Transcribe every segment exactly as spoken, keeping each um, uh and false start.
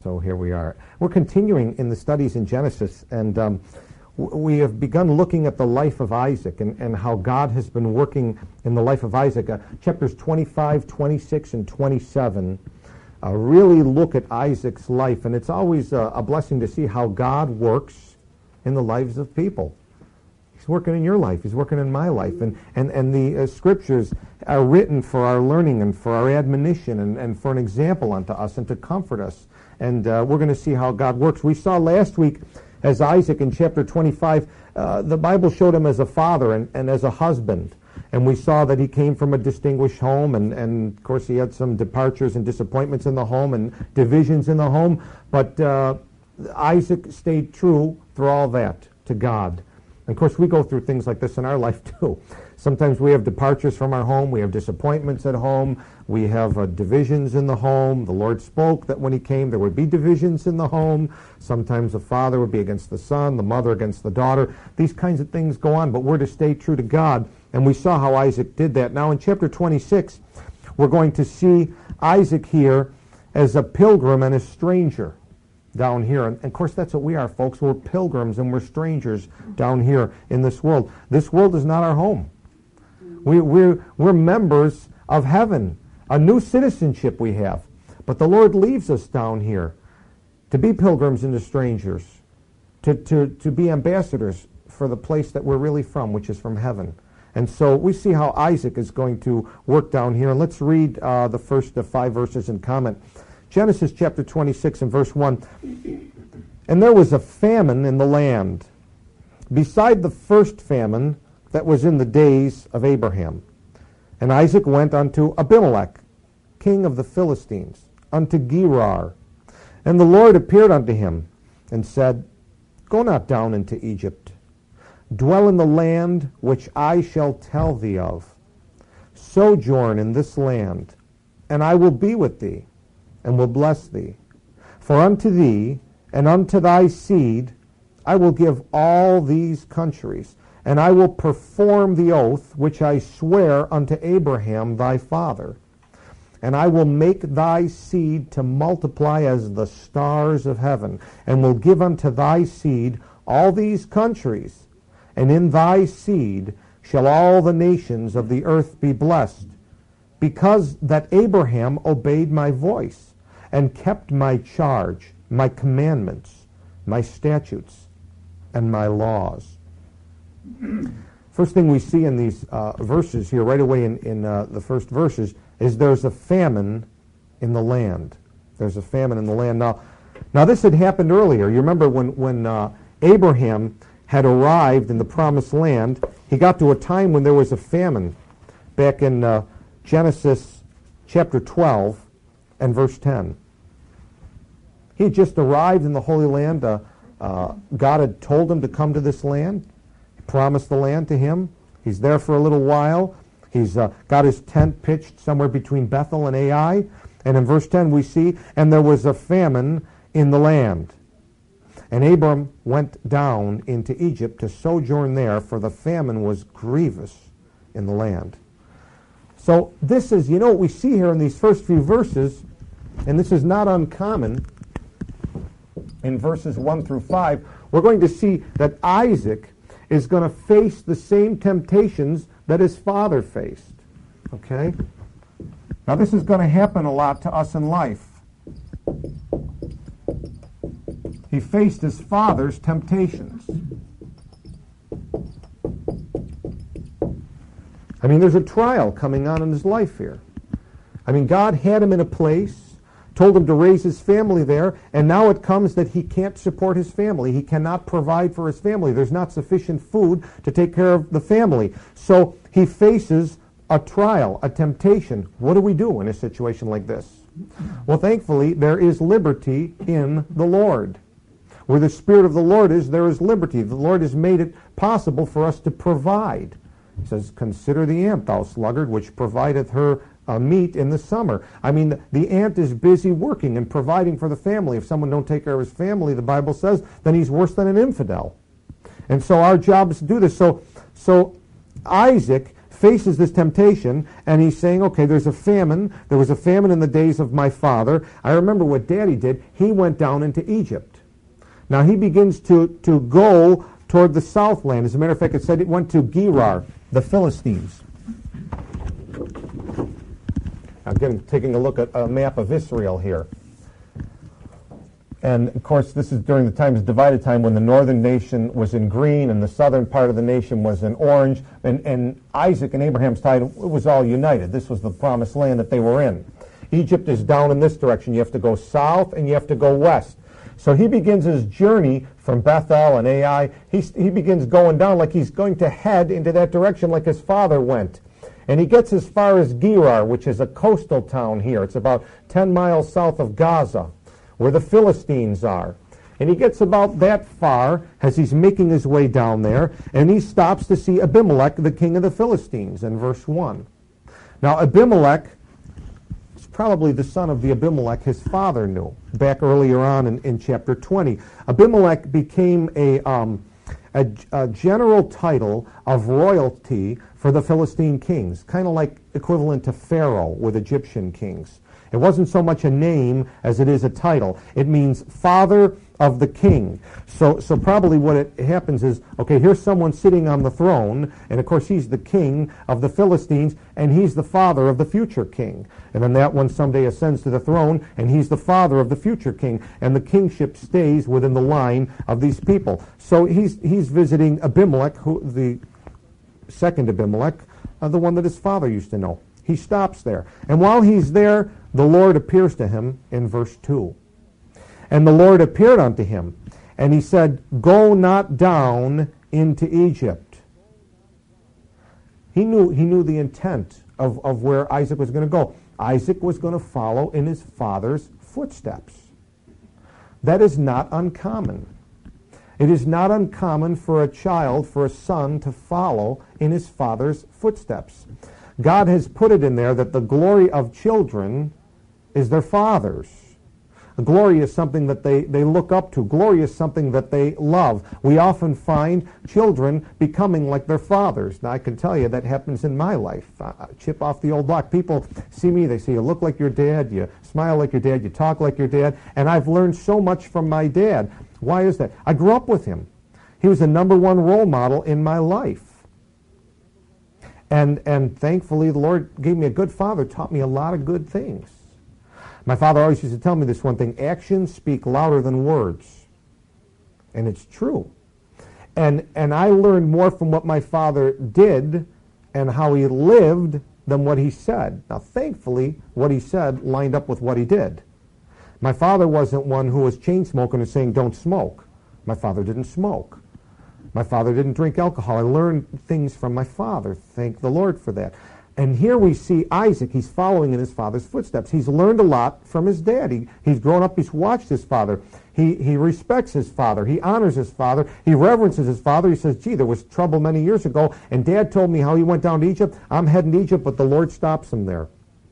So here we are. We're continuing in the studies in Genesis, and um, w- we have begun looking at the life of Isaac and, and how God has been working in the life of Isaac. Uh, chapters twenty-five, twenty-six, and twenty-seven uh, really look at Isaac's life, and it's always uh, a blessing to see how God works in the lives of people. He's working in your life. He's working in my life. And, and, and the uh, scriptures are written for our learning and for our admonition and, and for an example unto us and to comfort us. And uh, we're going to see how God works. We saw last week as Isaac in chapter twenty-five, uh, the Bible showed him as a father and, and as a husband. And we saw that he came from a distinguished home. And, and, of course, he had some departures and disappointments in the home and divisions in the home. But uh, Isaac stayed true through all that to God. And of course, we go through things like this in our life, too. Sometimes we have departures from our home. We have disappointments at home. We have uh, divisions in the home. The Lord spoke that when he came, there would be divisions in the home. Sometimes the father would be against the son, the mother against the daughter. These kinds of things go on, but we're to stay true to God. And we saw how Isaac did that. Now, in chapter twenty-six, we're going to see Isaac here as a pilgrim and a stranger down here. And of course, that's what we are, folks. We're pilgrims and we're strangers down here in this world. This world is not our home. We, we're, we're members of heaven, a new citizenship we have. But the Lord leaves us down here to be pilgrims and to strangers, to, to, to be ambassadors for the place that we're really from, which is from heaven. And so we see how Isaac is going to work down here. And let's read uh, the first uh, five verses and comment. Genesis chapter twenty-six and verse one. And there was a famine in the land, beside the first famine that was in the days of Abraham. And Isaac went unto Abimelech, king of the Philistines, unto Gerar. And the Lord appeared unto him, and said, Go not down into Egypt. Dwell in the land which I shall tell thee of. Sojourn in this land, and I will be with thee, and will bless thee. For unto thee and unto thy seed I will give all these countries, and I will perform the oath which I swear unto Abraham thy father. And I will make thy seed to multiply as the stars of heaven, and will give unto thy seed all these countries, and in thy seed shall all the nations of the earth be blessed, because that Abraham obeyed my voice, and kept my charge, my commandments, my statutes, and my laws. First thing we see in these uh, verses here, right away in, in uh, the first verses, is there's a famine in the land. There's a famine in the land. Now, now this had happened earlier. You remember when, when uh, Abraham had arrived in the promised land, he got to a time when there was a famine, back in uh, Genesis chapter twelve and verse ten. He had just arrived in the Holy Land. Uh, uh, God had told him to come to this land. He promised the land to him. He's there for a little while. He's uh, got his tent pitched somewhere between Bethel and Ai. And in verse ten we see, and there was a famine in the land. And Abram went down into Egypt to sojourn there, for the famine was grievous in the land. So this is, you know what we see here in these first few verses, and this is not uncommon. In verses one through five, we're going to see that Isaac is going to face the same temptations that his father faced. Okay? Now this is going to happen a lot to us in life. He faced his father's temptations. I mean, there's a trial coming on in his life here. I mean, God had him in a place, told him to raise his family there, and now it comes that he can't support his family. He cannot provide for his family. There's not sufficient food to take care of the family. So he faces a trial, a temptation. What do we do in a situation like this? Well, thankfully, there is liberty in the Lord. Where the Spirit of the Lord is, there is liberty. The Lord has made it possible for us to provide. He says, Consider the ant, thou sluggard, which provideth her Uh, meat in the summer. I mean, the ant is busy working and providing for the family. If someone don't take care of his family, the Bible says, then he's worse than an infidel. And so our job is to do this. So, so Isaac faces this temptation, and he's saying, okay, there's a famine. There was a famine in the days of my father. I remember what Daddy did. He went down into Egypt. Now he begins to, to go toward the southland. As a matter of fact, it said it went to Gerar, the Philistines. I'm getting, taking a look at a map of Israel here. And, of course, this is during the times of divided time when the northern nation was in green and the southern part of the nation was in orange. And, and Isaac and Abraham's time, it was all united. This was the promised land that they were in. Egypt is down in this direction. You have to go south and you have to go west. So he begins his journey from Bethel and Ai. He, he begins going down like he's going to head into that direction like his father went. And he gets as far as Gerar, which is a coastal town here. It's about ten miles south of Gaza, where the Philistines are. And he gets about that far as he's making his way down there, and he stops to see Abimelech, the king of the Philistines, in verse one. Now, Abimelech is probably the son of the Abimelech his father knew, back earlier on in, in chapter twenty. Abimelech became a, um, a, a general title of royalty for the Philistine kings, kind of like equivalent to Pharaoh with Egyptian kings. It wasn't so much a name as it is a title. It means father of the king. So, so probably what it happens is, okay, here's someone sitting on the throne, and of course he's the king of the Philistines, and he's the father of the future king. And then that one someday ascends to the throne, and he's the father of the future king, and the kingship stays within the line of these people. So he's, he's visiting Abimelech, who the second Abimelech, uh, the one that his father used to know. He stops there. And while he's there, the Lord appears to him in verse two. And the Lord appeared unto him, and he said, go not down into Egypt. He knew, he knew the intent of, of where Isaac was going to go. Isaac was going to follow in his father's footsteps. That is not uncommon. It is not uncommon for a child, for a son, to follow in his father's footsteps. God has put it in there that the glory of children is their fathers. Glory is something that they, they look up to. Glory is something that they love. We often find children becoming like their fathers. Now, I can tell you that happens in my life. Uh, chip off the old block. People see me, they say, you look like your dad, you smile like your dad, you talk like your dad, and I've learned so much from my dad. Why is that? I grew up with him. He was the number one role model in my life. And, and thankfully, the Lord gave me a good father, taught me a lot of good things. My father always used to tell me this one thing, actions speak louder than words. And it's true. And, and I learned more from what my father did and how he lived than what he said. Now, thankfully, what he said lined up with what he did. My father wasn't one who was chain smoking and saying, don't smoke. My father didn't smoke. My father didn't drink alcohol. I learned things from my father. Thank the Lord for that. And here we see Isaac. He's following in his father's footsteps. He's learned a lot from his dad. He, he's grown up. He's watched his father. He, he respects his father. He honors his father. He reverences his father. He says, gee, there was trouble many years ago, and Dad told me how he went down to Egypt. I'm heading to Egypt, but the Lord stops him there.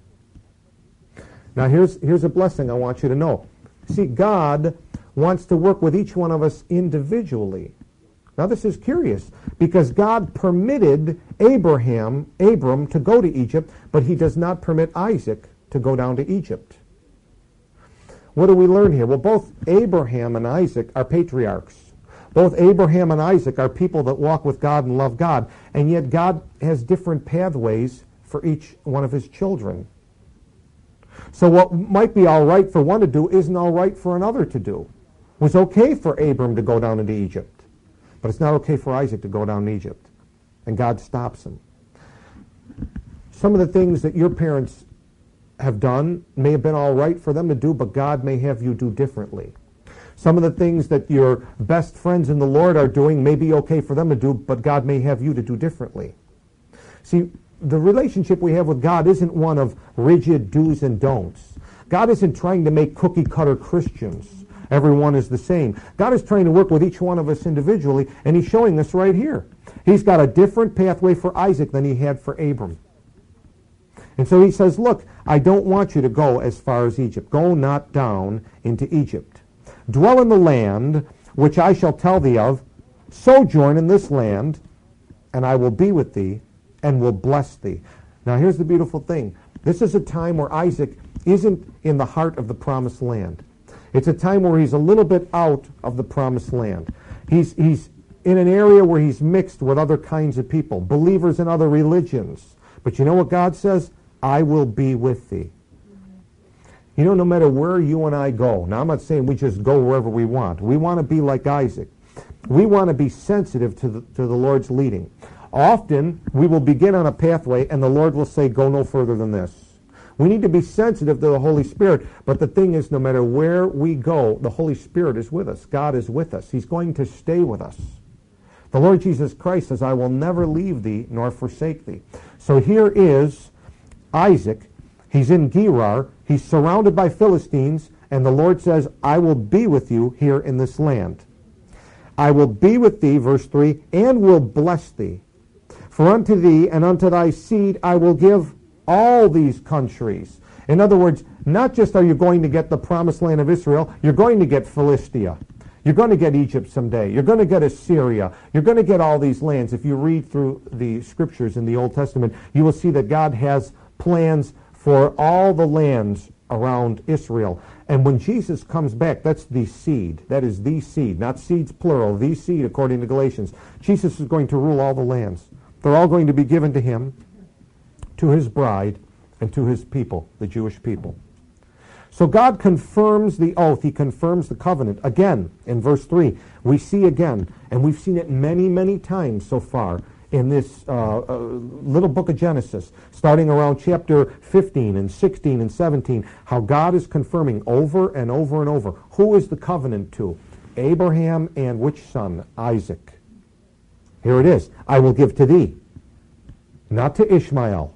Now, here's, here's a blessing I want you to know. See, God wants to work with each one of us individually. Now, this is curious, because God permitted Abraham, Abram, to go to Egypt, but he does not permit Isaac to go down to Egypt. What do we learn here? Well, both Abraham and Isaac are patriarchs. Both Abraham and Isaac are people that walk with God and love God, and yet God has different pathways for each one of his children. So what might be all right for one to do isn't all right for another to do. It was okay for Abram to go down into Egypt, but it's not okay for Isaac to go down to Egypt. And God stops him. Some of the things that your parents have done may have been all right for them to do, but God may have you do differently. Some of the things that your best friends in the Lord are doing may be okay for them to do, but God may have you to do differently. See, the relationship we have with God isn't one of rigid do's and don'ts. God isn't trying to make cookie-cutter Christians. Everyone is the same. God is trying to work with each one of us individually, and he's showing us right here. He's got a different pathway for Isaac than he had for Abram. And so he says, look, I don't want you to go as far as Egypt. Go not down into Egypt. Dwell in the land which I shall tell thee of. Sojourn in this land, and I will be with thee, and will bless thee. Now here's the beautiful thing. This is a time where Isaac isn't in the heart of the promised land. It's a time where he's a little bit out of the promised land. He's, he's in an area where he's mixed with other kinds of people, believers in other religions. But you know what God says? I will be with thee. You know, no matter where you and I go, now I'm not saying we just go wherever we want. We want to be like Isaac. We want to be sensitive to the, to the Lord's leading. Often, we will begin on a pathway, and the Lord will say, go no further than this. We need to be sensitive to the Holy Spirit, but the thing is, no matter where we go, the Holy Spirit is with us. God is with us. He's going to stay with us. The Lord Jesus Christ says, I will never leave thee nor forsake thee. So here is Isaac. He's in Gerar. He's surrounded by Philistines, and the Lord says, I will be with you here in this land. I will be with thee, verse three, and will bless thee. For unto thee and unto thy seed I will give all these countries. In other words, not just are you going to get the promised land of Israel, you're going to get Philistia. You're going to get Egypt someday. You're going to get Assyria. You're going to get all these lands. If you read through the scriptures in the Old Testament, you will see that God has plans for all the lands around Israel. And when Jesus comes back, that's the seed. That is the seed, not seeds plural, the seed according to Galatians. Jesus is going to rule all the lands. They're all going to be given to him, to his bride, and to his people, the Jewish people. So God confirms the oath. He confirms the covenant. Again, in verse three, we see again, and we've seen it many, many times so far in this uh, uh, little book of Genesis, starting around chapter fifteen and sixteen and seventeen, how God is confirming over and over and over. Who is the covenant to? Abraham and which son? Isaac. Here it is. I will give to thee, not to Ishmael,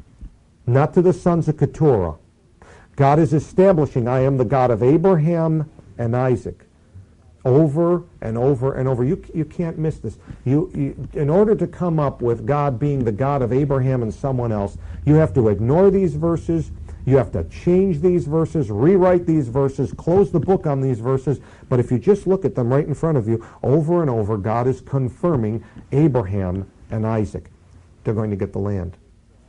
not to the sons of Keturah. God is establishing, I am the God of Abraham and Isaac. Over and over and over. You, you can't miss this. You, you, in order to come up with God being the God of Abraham and someone else, you have to ignore these verses. You have to change these verses, rewrite these verses, close the book on these verses. But if you just look at them right in front of you, over and over, God is confirming Abraham and Isaac. They're going to get the land.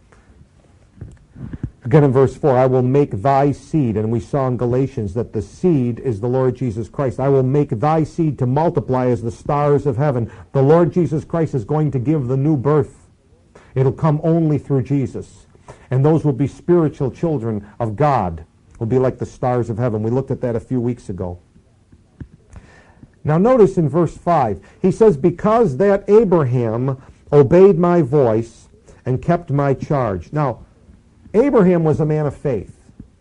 Again in verse four, I will make thy seed, and we saw in Galatians that the seed is the Lord Jesus Christ. I will make thy seed to multiply as the stars of heaven. The Lord Jesus Christ is going to give the new birth. It'll come only through Jesus. And those will be spiritual children of God. Will be like the stars of heaven. We looked at that a few weeks ago. Now notice in verse five, he says, because that Abraham obeyed my voice and kept my charge. Now, Abraham was a man of faith.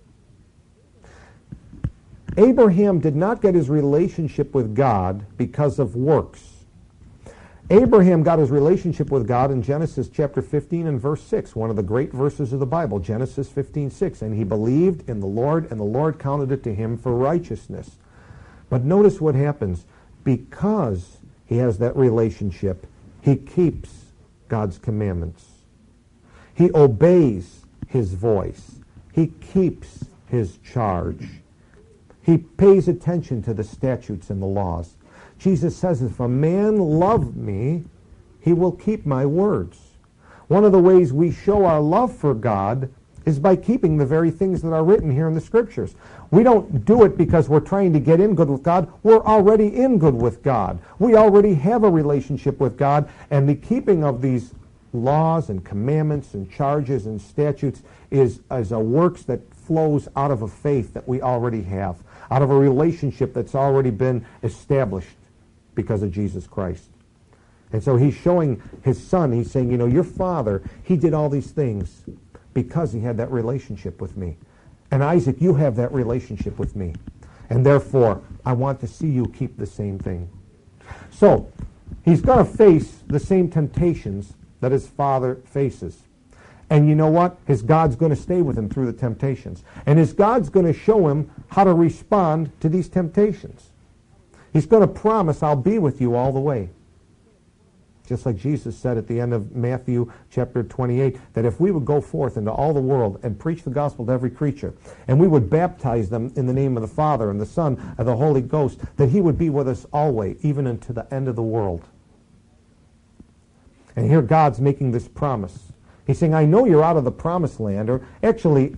Abraham did not get his relationship with God because of works. Abraham got his relationship with God in Genesis chapter fifteen and verse six, one of the great verses of the Bible, Genesis fifteen six. And he believed in the Lord, and the Lord counted it to him for righteousness. But notice what happens. Because he has that relationship, he keeps God's commandments. He obeys his voice. He keeps his charge. He pays attention to the statutes and the laws. Jesus says, if a man love me, he will keep my words. One of the ways we show our love for God is by keeping the very things that are written here in the Scriptures. We don't do it because we're trying to get in good with God. We're already in good with God. We already have a relationship with God, and the keeping of these laws and commandments and charges and statutes is as a works that flows out of a faith that we already have, out of a relationship that's already been established because of Jesus Christ. And so he's showing his son, he's saying, you know, your father, he did all these things because he had that relationship with me. And Isaac, you have that relationship with me. And therefore, I want to see you keep the same thing. So, he's going to face the same temptations that his father faces. And you know what? His God's going to stay with him through the temptations. And his God's going to show him how to respond to these temptations. He's going to promise, I'll be with you all the way. Just like Jesus said at the end of Matthew chapter twenty-eight, that if we would go forth into all the world and preach the gospel to every creature, and we would baptize them in the name of the Father and the Son and the Holy Ghost, that he would be with us always, even unto the end of the world. And here God's making this promise. He's saying, I know you're out of the promised land. Or actually,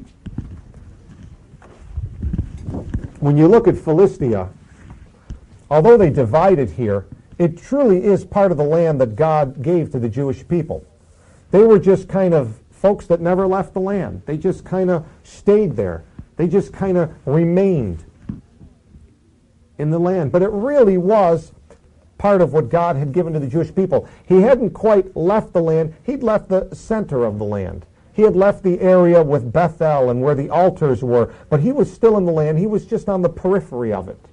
when you look at Philistia, although they divided here, it truly is part of the land that God gave to the Jewish people. They were just kind of folks that never left the land. They just kind of stayed there. They just kind of remained in the land. But it really was part of what God had given to the Jewish people. He hadn't quite left the land. He'd left the center of the land. He had left the area with Bethel and where the altars were, but he was still in the land. He was just on the periphery of it.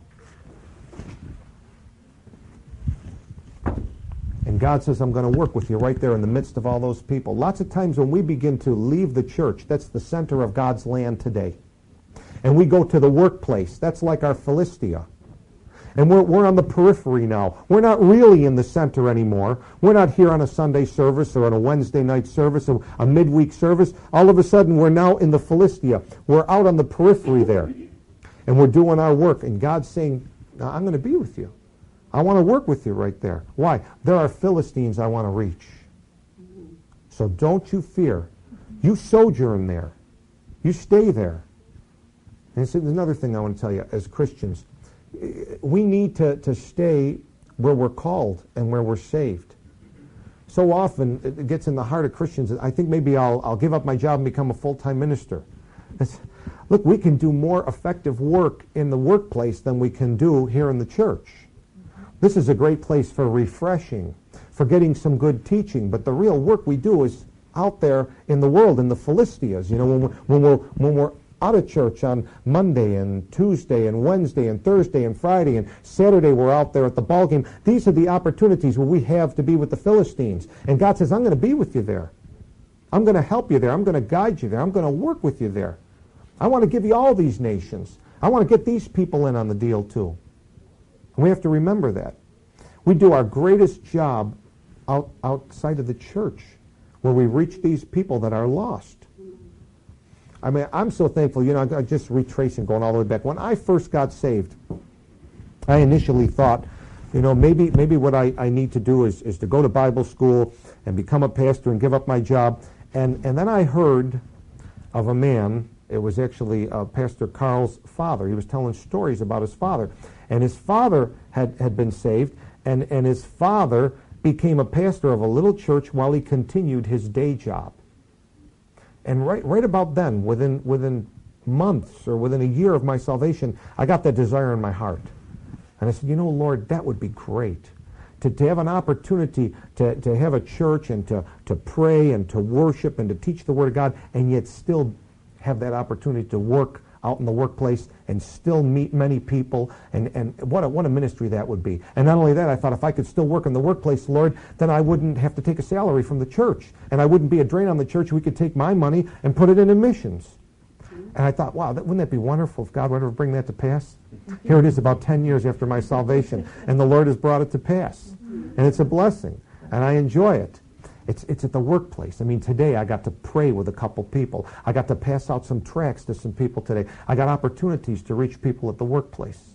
And God says, I'm going to work with you right there in the midst of all those people. Lots of times when we begin to leave the church, that's the center of God's land today. And we go to the workplace. That's like our Philistia. And we're, we're on the periphery now. We're not really in the center anymore. We're not here on a Sunday service or on a Wednesday night service or a midweek service. All of a sudden, we're now in the Philistia. We're out on the periphery there. And we're doing our work. And God's saying, I'm going to be with you. I want to work with you right there. Why? There are Philistines I want to reach. So don't you fear. You sojourn there. You stay there. And there's another thing I want to tell you as Christians. We need to, to stay where we're called and where we're saved. So often it gets in the heart of Christians. I think maybe I'll, I'll give up my job and become a full-time minister. It's, look, we can do more effective work in the workplace than we can do here in the church. This is a great place for refreshing, for getting some good teaching. But the real work we do is out there in the world, in the Philistias. You know, when we're, when we're, when we're out of church on Monday and Tuesday and Wednesday and Thursday and Friday and Saturday we're out there at the ball game. These are the opportunities where we have to be with the Philistines. And God says, I'm going to be with you there. I'm going to help you there. I'm going to guide you there. I'm going to work with you there. I want to give you all these nations. I want to get these people in on the deal too. And we have to remember that. We do our greatest job out, outside of the church where we reach these people that are lost. I mean, I'm so thankful, you know, I just retracing, going all the way back. When I first got saved, I initially thought, you know, maybe maybe what I, I need to do is, is to go to Bible school and become a pastor and give up my job. And, and then I heard of a man, it was actually uh, Pastor Carl's father. He was telling stories about his father. And his father had, had been saved, and, and his father became a pastor of a little church while he continued his day job. And right, right about then, within within months or within a year of my salvation, I got that desire in my heart. And I said, you know, Lord, that would be great. To, to have an opportunity to, to have a church and to, to pray and to worship and to teach the Word of God, and yet still have that opportunity to work out in the workplace and still meet many people, and, and what a, what a ministry that would be. And not only that, I thought if I could still work in the workplace, Lord, then I wouldn't have to take a salary from the church, and I wouldn't be a drain on the church. We could take my money and put it into missions. And I thought, wow, that, wouldn't that be wonderful if God would ever bring that to pass? Here it is about ten years after my salvation, and the Lord has brought it to pass. And it's a blessing, and I enjoy it. It's, it's at the workplace. I mean, today I got to pray with a couple people. I got to pass out some tracts to some people today. I got opportunities to reach people at the workplace.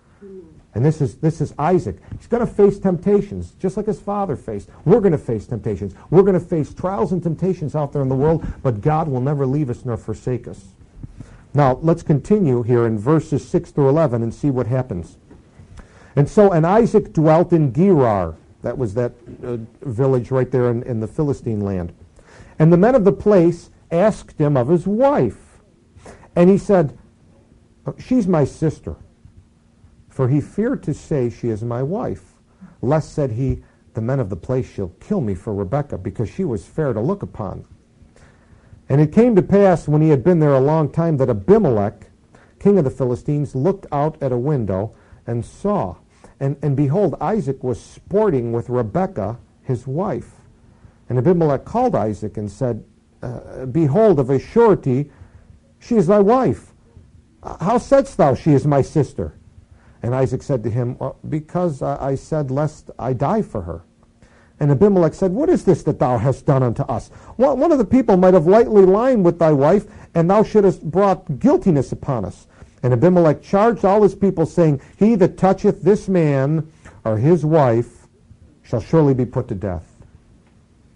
And this is this is Isaac. He's going to face temptations, just like his father faced. We're going to face temptations. We're going to face trials and temptations out there in the world, but God will never leave us nor forsake us. Now, let's continue here in verses six through eleven and see what happens. And so, and Isaac dwelt in Gerar. That was that uh, village right there in, in the Philistine land. And the men of the place asked him of his wife. And he said, she's my sister. For he feared to say, she is my wife. Lest, said he, the men of the place shall kill me for Rebekah, because she was fair to look upon. And it came to pass, when he had been there a long time, that Abimelech, king of the Philistines, looked out at a window and saw. And, and behold, Isaac was sporting with Rebekah, his wife. And Abimelech called Isaac and said, uh, behold, of a surety, she is thy wife. How saidst thou, she is my sister? And Isaac said to him, well, because I said, lest I die for her. And Abimelech said, what is this that thou hast done unto us? Well, one of the people might have lightly lied with thy wife, and thou shouldest brought guiltiness upon us. And Abimelech charged all his people, saying, he that toucheth this man or his wife shall surely be put to death.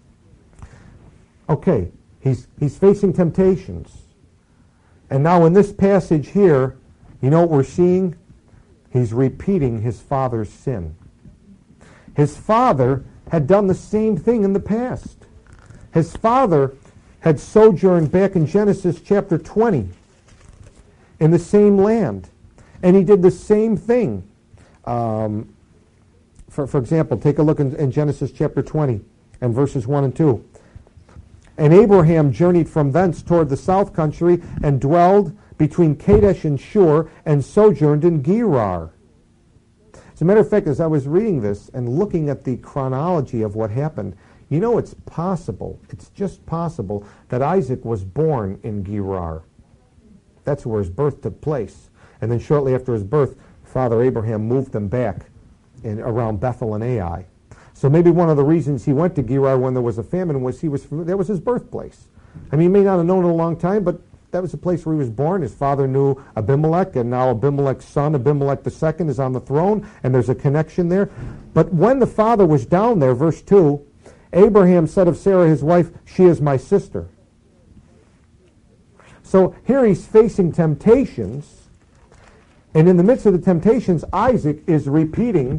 Okay, he's, he's facing temptations. And now in this passage here, you know what we're seeing? He's repeating his father's sin. His father had done the same thing in the past. His father had sojourned back in Genesis chapter twenty in the same land. And he did the same thing. Um, for, for example, take a look in, in Genesis chapter twenty and verses one and two. And Abraham journeyed from thence toward the south country and dwelled between Kadesh and Shur and sojourned in Gerar. As a matter of fact, as I was reading this and looking at the chronology of what happened, you know it's possible, it's just possible, that Isaac was born in Gerar. That's where his birth took place. And then shortly after his birth, Father Abraham moved them back in, around Bethel and Ai. So maybe one of the reasons he went to Gerar when there was a famine was he was that was his birthplace. I mean, he may not have known it a long time, but that was the place where he was born. His father knew Abimelech, and now Abimelech's son, Abimelech the second, is on the throne, and there's a connection there. But when the father was down there, verse two, Abraham said of Sarah his wife, "She is my sister." So here he's facing temptations, and in the midst of the temptations, Isaac is repeating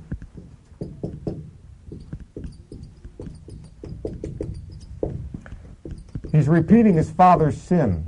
He's repeating his father's sin.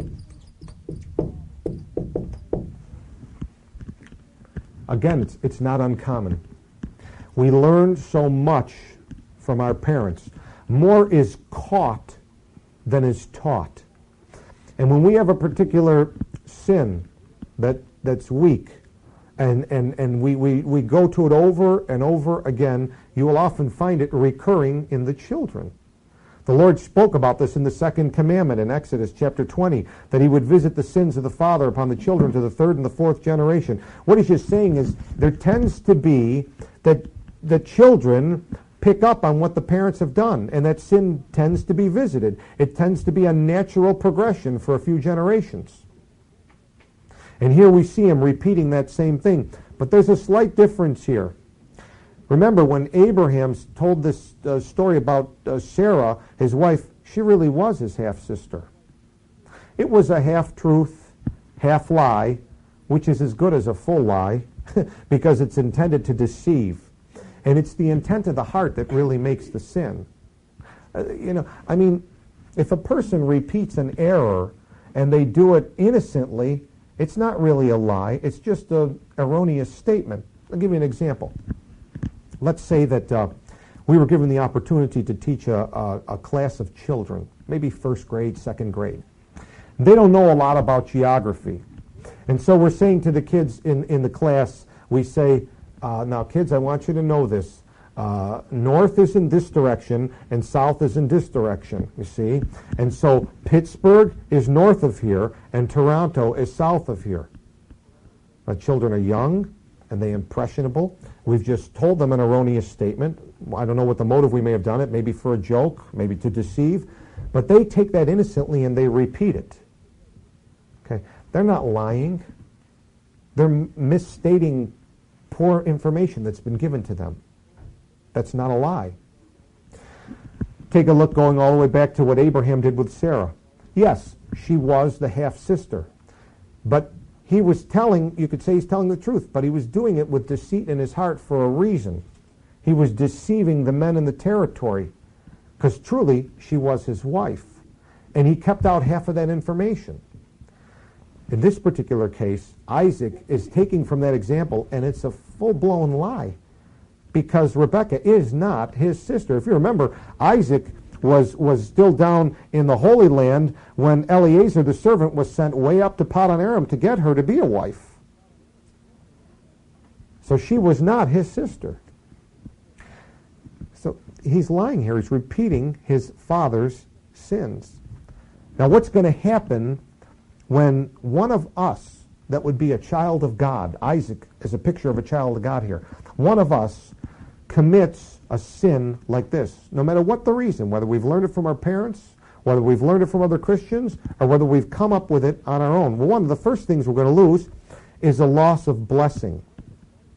Again, it's, it's not uncommon. We learn so much from our parents. More is caught than is taught. And when we have a particular sin that, that's weak, and, and, and we, we, we go to it over and over again, you will often find it recurring in the children. The Lord spoke about this in the second commandment in Exodus chapter twenty, that he would visit the sins of the father upon the children to the third and the fourth generation. What he's just saying is there tends to be that the children pick up on what the parents have done, and that sin tends to be visited. It tends to be a natural progression for a few generations. And here we see him repeating that same thing. But there's a slight difference here. Remember, when Abraham told this uh, story about uh, Sarah, his wife, she really was his half-sister. It was a half-truth, half-lie, which is as good as a full lie, because it's intended to deceive. And it's the intent of the heart that really makes the sin. Uh, you know, I mean, if a person repeats an error and they do it innocently, it's not really a lie. It's just an erroneous statement. I'll give you an example. Let's say that uh, we were given the opportunity to teach a, a, a class of children, maybe first grade, second grade. They don't know a lot about geography. And so we're saying to the kids in, in the class, we say, uh, now kids, I want you to know this. Uh, north is in this direction and south is in this direction, you see. And so Pittsburgh is north of here and Toronto is south of here. The children are young and they're impressionable. We've just told them an erroneous statement. I don't know what the motive we may have done it, maybe for a joke, maybe to deceive. But they take that innocently and they repeat it. Okay, they're not lying. They're misstating poor information that's been given to them. That's not a lie. Take a look going all the way back to what Abraham did with Sarah. Yes, she was the half-sister. But he was telling, you could say he's telling the truth, but he was doing it with deceit in his heart for a reason. He was deceiving the men in the territory, because truly she was his wife. And he kept out half of that information. In this particular case, Isaac is taking from that example, and it's a full-blown lie, because Rebekah is not his sister. If you remember, Isaac was, was still down in the Holy Land when Eliezer the servant was sent way up to Padan Aram to get her to be a wife. So she was not his sister. So he's lying here. He's repeating his father's sins. Now what's going to happen when one of us, that would be a child of God, Isaac is a picture of a child of God here, one of us commits a sin like this, no matter what the reason, whether we've learned it from our parents, whether we've learned it from other Christians, or whether we've come up with it on our own. Well, one of the first things we're going to lose is a loss of blessing.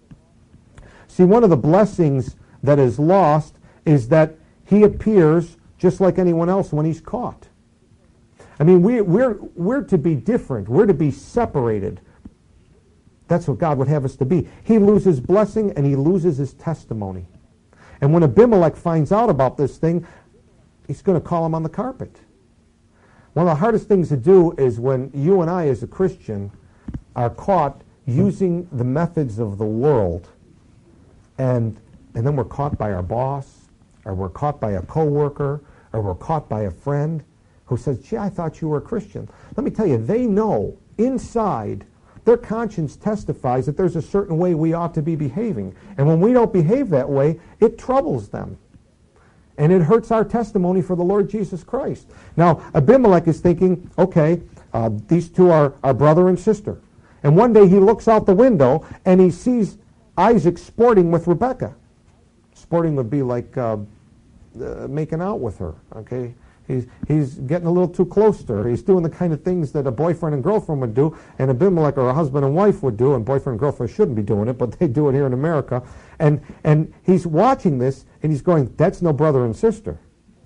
See, one of the blessings that is lost is that he appears just like anyone else when he's caught. I mean, we, we're, we're to be different. We're to be separated. That's what God would have us to be. He loses blessing and he loses his testimony. And when Abimelech finds out about this thing, he's going to call him on the carpet. One of the hardest things to do is when you and I as a Christian are caught using the methods of the world, and, and then we're caught by our boss, or we're caught by a coworker, or we're caught by a friend who says, gee, I thought you were a Christian. Let me tell you, they know inside, their conscience testifies that there's a certain way we ought to be behaving. And when we don't behave that way, it troubles them. And it hurts our testimony for the Lord Jesus Christ. Now, Abimelech is thinking, okay, uh, these two are, are brother and sister. And one day he looks out the window and he sees Isaac sporting with Rebekah. Sporting would be like uh, uh, making out with her, okay? He's, he's getting a little too close to her. He's doing the kind of things that a boyfriend and girlfriend would do, and Abimelech or a husband and wife would do, and boyfriend and girlfriend shouldn't be doing it, but they do it here in America. And, and he's watching this, and he's going, that's no brother and sister.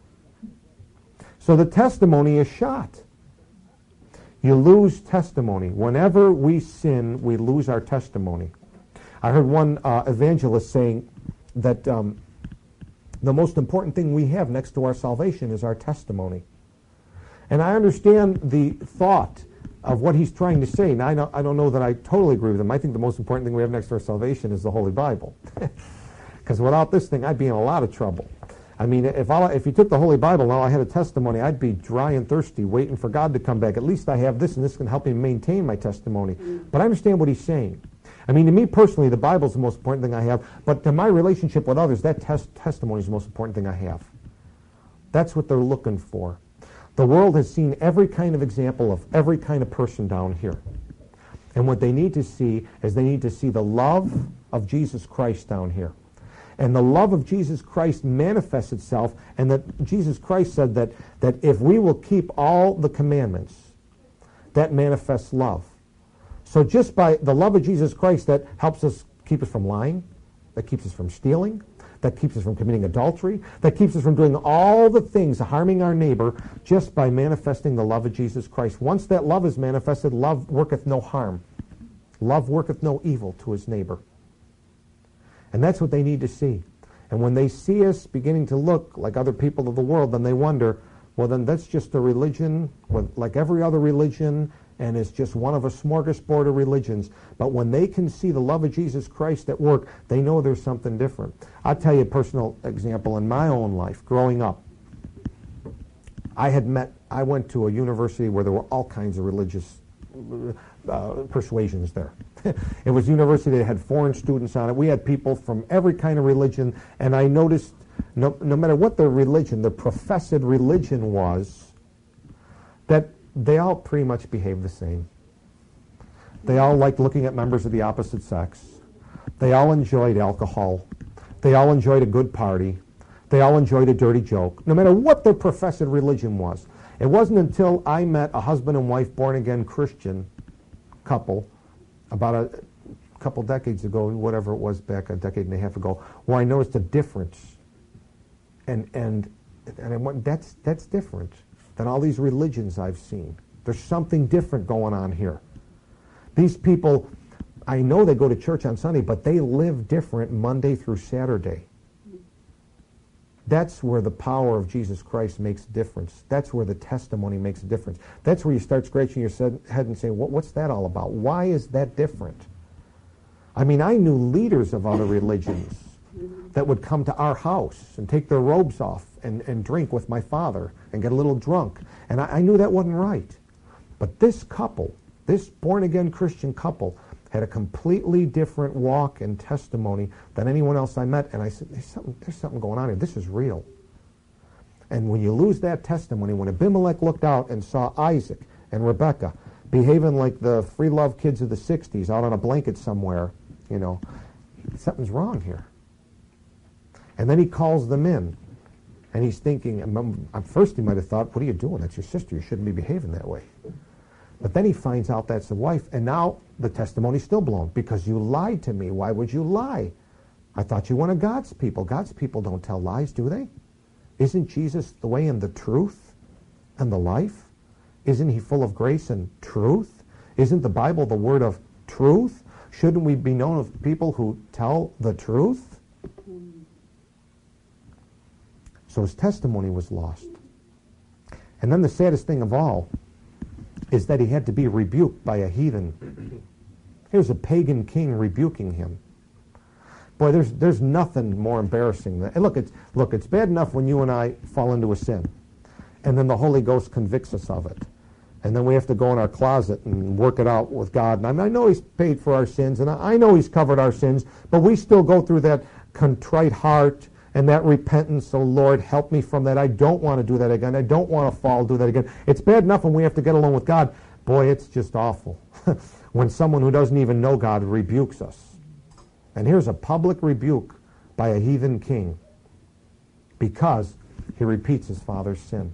So the testimony is shot. You lose testimony. Whenever we sin, we lose our testimony. I heard one uh, evangelist saying that um, the most important thing we have next to our salvation is our testimony. And I understand the thought of what he's trying to say. Now, I don't, I don't know that I totally agree with him. I think the most important thing we have next to our salvation is the Holy Bible. Because without this thing, I'd be in a lot of trouble. I mean, if, all, if you took the Holy Bible and all I had a testimony, I'd be dry and thirsty, waiting for God to come back. At least I have this, and this can help me maintain my testimony. Mm. But I understand what he's saying. I mean, to me personally, the Bible's the most important thing I have. But to my relationship with others, that tes- testimony is the most important thing I have. That's what they're looking for. The world has seen every kind of example of every kind of person down here. And what they need to see is they need to see the love of Jesus Christ down here. And the love of Jesus Christ manifests itself, and that Jesus Christ said that, that if we will keep all the commandments, that manifests love. So just by the love of Jesus Christ, that helps us keep us from lying, that keeps us from stealing, that keeps us from committing adultery, that keeps us from doing all the things, harming our neighbor, just by manifesting the love of Jesus Christ. Once that love is manifested, love worketh no harm. Love worketh no evil to his neighbor. And that's what they need to see. And when they see us beginning to look like other people of the world, then they wonder, well, then that's just a religion like every other religion, and it's just one of a smorgasbord of religions. But when they can see the love of Jesus Christ at work, they know there's something different. I'll tell you a personal example in my own life. Growing up, I had met, I went to a university where there were all kinds of religious uh, persuasions there. It was a university that had foreign students on it. We had people from every kind of religion, and I noticed no, no matter what their religion, their professed religion was, that they all pretty much behaved the same. They all liked looking at members of the opposite sex. They all enjoyed alcohol. They all enjoyed a good party. They all enjoyed a dirty joke, no matter what their professed religion was. It wasn't until I met a husband and wife born-again Christian couple about a couple decades ago, whatever it was back a decade and a half ago, where I noticed a difference. And and and I went, that's that's different than all these religions I've seen. There's something different going on here. These people, I know they go to church on Sunday, but they live different Monday through Saturday. That's where the power of Jesus Christ makes a difference. That's where the testimony makes a difference. That's where you start scratching your head and saying, what, what's that all about? Why is that different? I mean, I knew leaders of other religions that would come to our house and take their robes off and, and drink with my father and get a little drunk. And I, I knew that wasn't right. But this couple, this born-again Christian couple, had a completely different walk and testimony than anyone else I met. And I said, there's something, there's something going on here. This is real. And when you lose that testimony, when Abimelech looked out and saw Isaac and Rebekah behaving like the free love kids of the sixties out on a blanket somewhere, you know, something's wrong here. And then he calls them in. And he's thinking, at first he might have thought, what are you doing? That's your sister. You shouldn't be behaving that way. But then he finds out that's the wife, and now the testimony's still blown. Because you lied to me. Why would you lie? I thought you were one of God's people. God's people don't tell lies, do they? Isn't Jesus the way and the truth and the life? Isn't he full of grace and truth? Isn't the Bible the word of truth? Shouldn't we be known of people who tell the truth? So his testimony was lost. And then the saddest thing of all is that he had to be rebuked by a heathen. Here's a pagan king rebuking him. Boy, there's there's nothing more embarrassing than, and look, it's look, it's bad enough when you and I fall into a sin, and then the Holy Ghost convicts us of it, and then we have to go in our closet and work it out with God. And I, mean, I know He's paid for our sins, and I, I know He's covered our sins, but we still go through that contrite heart and that repentance. Oh Lord, help me from that. I don't want to do that again. I don't want to fall, do that again. It's bad enough when we have to get along with God. Boy, it's just awful when someone who doesn't even know God rebukes us. And here's a public rebuke by a heathen king because he repeats his father's sin.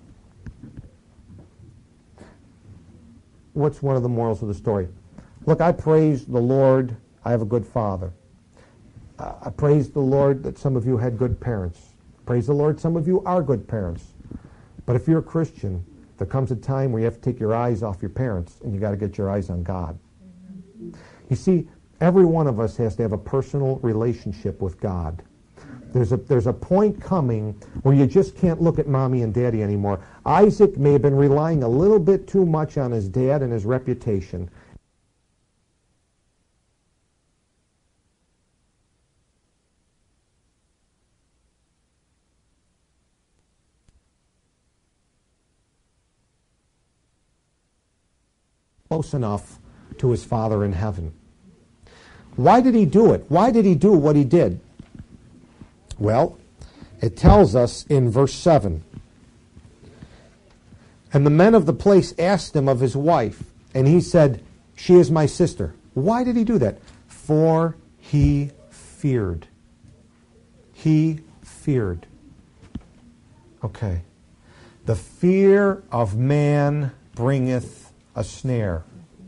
What's one of the morals of the story? Look, I praise the Lord. I have a good father. Uh, I praise the Lord that some of you had good parents. Praise the Lord, some of you are good parents. But if you're a Christian, there comes a time where you have to take your eyes off your parents and you got to get your eyes on God. You see, every one of us has to have a personal relationship with God. There's a, there's a point coming where you just can't look at mommy and daddy anymore. Isaac may have been relying a little bit too much on his dad and his reputation. Close enough to his Father in heaven. Why did he do it? Why did he do what he did? Well, it tells us in verse seven. And the men of the place asked him of his wife, and he said, she is my sister. Why did he do that? For he feared. He feared. Okay. The fear of man bringeth a snare.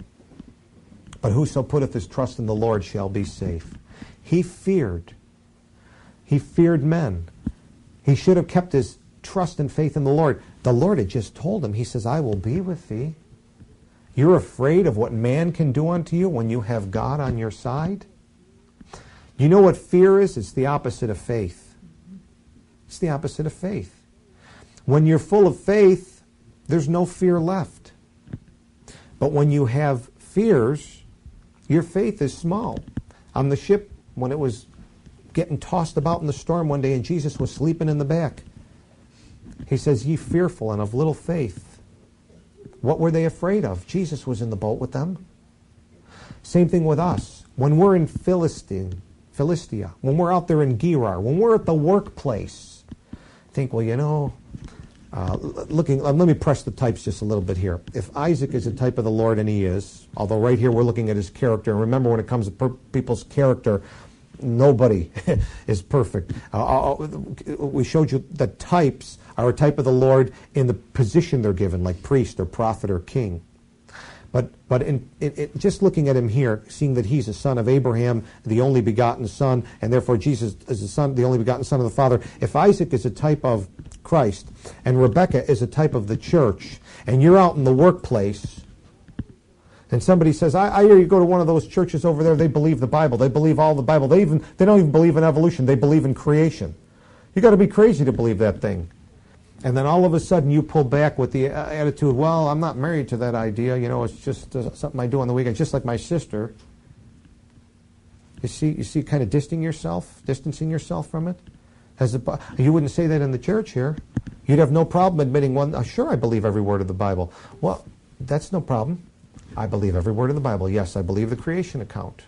But whoso putteth his trust in the Lord shall be safe. He feared. He feared men. He should have kept his trust and faith in the Lord. The Lord had just told him, he says, I will be with thee. You're afraid of what man can do unto you when you have God on your side? You know what fear is? It's the opposite of faith. It's the opposite of faith. When you're full of faith, there's no fear left. But when you have fears, your faith is small. On the ship, when it was getting tossed about in the storm one day and Jesus was sleeping in the back, he says, ye fearful and of little faith. What were they afraid of? Jesus was in the boat with them. Same thing with us. When we're in Philistine, Philistia, when we're out there in Gerar, when we're at the workplace, think, well, you know, uh, looking, uh, let me press the types just a little bit here. If Isaac is a type of the Lord, and he is, although right here we're looking at his character, and remember when it comes to per- people's character, nobody is perfect. Uh, we showed you that types are a type of the Lord in the position they're given, like priest or prophet or king. But but in, in, in just looking at him here, seeing that he's a son of Abraham, the only begotten son, and therefore Jesus is the son, the only begotten son of the Father. If Isaac is a type of Christ and Rebekah is a type of the church, and you're out in the workplace, and somebody says, I, I hear you go to one of those churches over there, they believe the Bible. They believe all the Bible. They even they don't even believe in evolution. They believe in creation. You got to be crazy to believe that thing. And then all of a sudden you pull back with the attitude, well, I'm not married to that idea. You know, it's just uh, something I do on the weekend, just like my sister. You see, you see, kind of distancing yourself, distancing yourself from it. Has the, you wouldn't say that in the church here. You'd have no problem admitting, one, uh, sure, I believe every word of the Bible. Well, that's no problem. I believe every word of the Bible. Yes, I believe the creation account.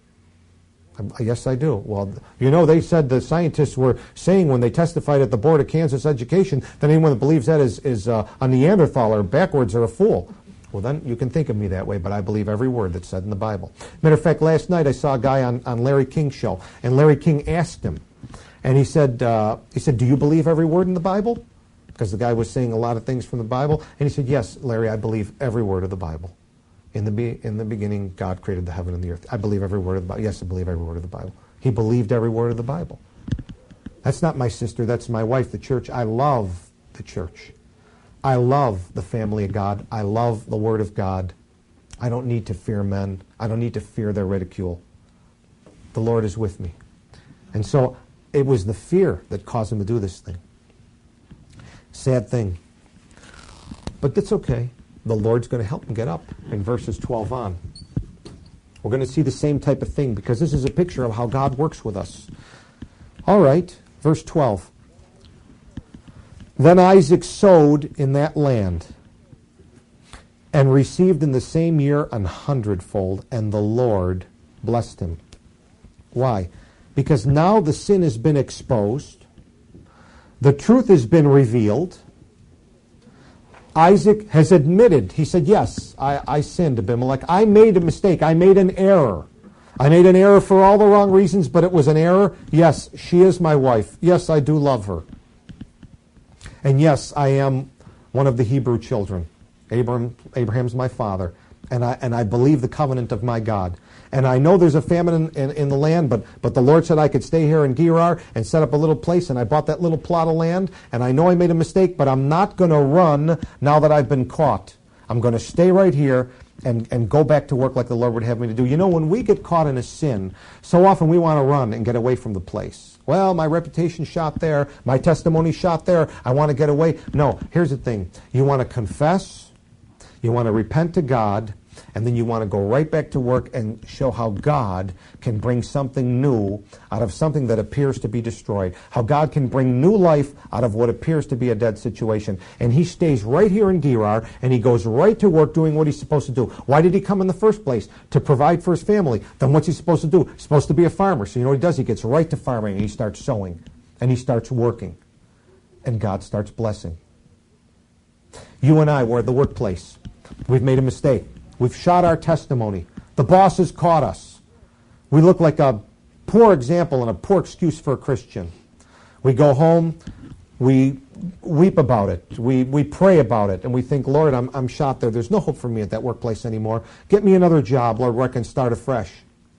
I, yes, I do. Well, you know, they said the scientists were saying when they testified at the Board of Kansas Education that anyone that believes that is, is uh, a Neanderthal or backwards or a fool. Well, then you can think of me that way, but I believe every word that's said in the Bible. Matter of fact, last night I saw a guy on, on Larry King's show, and Larry King asked him, and he said, uh, he said, do you believe every word in the Bible? Because the guy was saying a lot of things from the Bible. And he said, yes, Larry, I believe every word of the Bible. In the, be- in the beginning, God created the heaven and the earth. I believe every word of the Bible. Yes, I believe every word of the Bible. He believed every word of the Bible. That's not my sister, that's my wife, the church. I love the church. I love the family of God. I love the Word of God. I don't need to fear men. I don't need to fear their ridicule. The Lord is with me. And so it was the fear that caused him to do this thing. Sad thing. But that's okay. The Lord's going to help him get up in verses twelve on. We're going to see the same type of thing because this is a picture of how God works with us. All right, verse twelve. Then Isaac sowed in that land and received in the same year an hundredfold, and the Lord blessed him. Why? Because now the sin has been exposed. The truth has been revealed. Isaac has admitted. He said, yes, I, I sinned, Abimelech. I made a mistake. I made an error. I made an error for all the wrong reasons, but it was an error. Yes, she is my wife. Yes, I do love her. And yes, I am one of the Hebrew children. Abraham, Abraham's my father. And I, and I believe the covenant of my God. And I know there's a famine in, in, in the land, but, but the Lord said I could stay here in Gerar and set up a little place, and I bought that little plot of land, and I know I made a mistake, but I'm not going to run now that I've been caught. I'm going to stay right here and, and go back to work like the Lord would have me to do. You know, when we get caught in a sin, so often we want to run and get away from the place. Well, my reputation shot there, my testimony shot there, I want to get away. No, here's the thing. You want to confess, you want to repent to God, and then you want to go right back to work and show how God can bring something new out of something that appears to be destroyed. How God can bring new life out of what appears to be a dead situation. And he stays right here in Gerar, and he goes right to work doing what he's supposed to do. Why did he come in the first place? To provide for his family. Then what's he supposed to do? He's supposed to be a farmer. So you know what he does? He gets right to farming, and he starts sowing. And he starts working. And God starts blessing. You and I, we're at the workplace. We've made a mistake. We've shot our testimony. The boss has caught us. We look like a poor example and a poor excuse for a Christian. We go home, we weep about it, we, we pray about it, and we think, Lord, I'm, I'm shot there. There's no hope for me at that workplace anymore. Get me another job, Lord, where I can start afresh.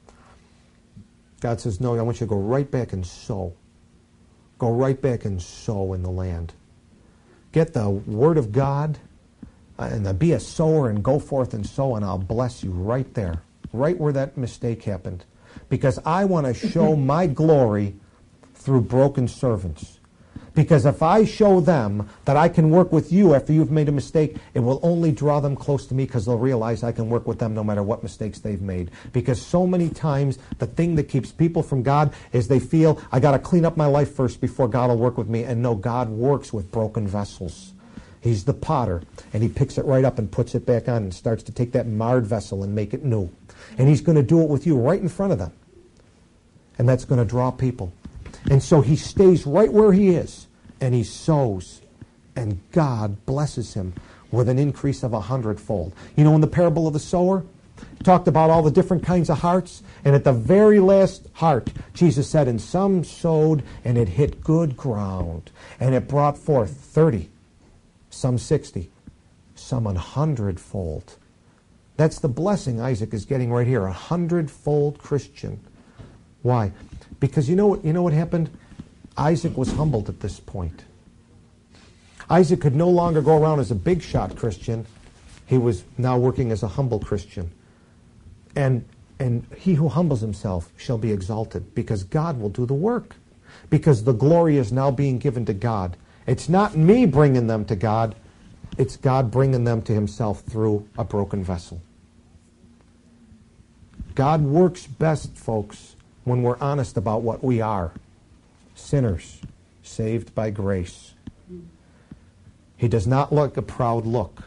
God says, no, I want you to go right back and sow. Go right back and sow in the land. Get the Word of God, and then be a sower and go forth and sow, and I'll bless you right there, right where that mistake happened. Because I want to show my glory through broken servants. Because if I show them that I can work with you after you've made a mistake, it will only draw them close to me because they'll realize I can work with them no matter what mistakes they've made. Because so many times the thing that keeps people from God is they feel, I got to clean up my life first before God will work with me. And no, God works with broken vessels. He's the potter, and he picks it right up and puts it back on and starts to take that marred vessel and make it new. And he's going to do it with you right in front of them. And that's going to draw people. And so he stays right where he is, and he sows, and God blesses him with an increase of a hundredfold. You know, in the parable of the sower, he talked about all the different kinds of hearts, and at the very last heart, Jesus said, and some sowed, and it hit good ground, and it brought forth thirty. Some sixty, some a hundredfold. That's the blessing Isaac is getting right here, a hundredfold Christian. Why? Because you know what, you know what happened? Isaac was humbled at this point. Isaac could no longer go around as a big shot Christian. He was now working as a humble Christian. And, and he who humbles himself shall be exalted, because God will do the work. Because the glory is now being given to God. It's not me bringing them to God. It's God bringing them to himself through a broken vessel. God works best, folks, when we're honest about what we are. Sinners, saved by grace. He does not look a proud look.